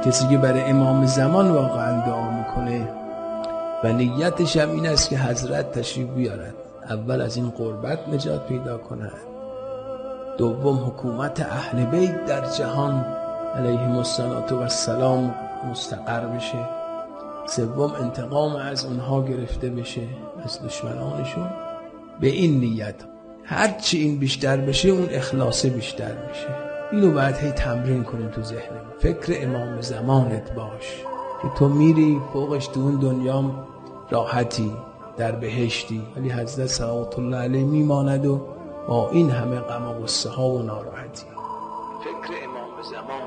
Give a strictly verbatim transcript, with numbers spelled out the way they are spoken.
کسی که برای امام زمان واقعا دعا میکنه و نیتش هم این است که حضرت تشریف بیارد، اول از این غربت نجات پیدا کند، دوم حکومت اهل بیت در جهان علیهم السلام مستقر بشه، سوم انتقام از اونها گرفته بشه از دشمنانشون. به این نیت هرچی این بیشتر بشه اون اخلاص بیشتر میشه. اینو باید هی تمرین کنیم تو ذهنمون. فکر امام زمانت باش که تو میری فوقش تو اون دنیا راحتی در بهشتی، ولی حضرت صلوات الله علیه میماند و با این همه غم و غصه ها و ناراحتی. فکر امام زمان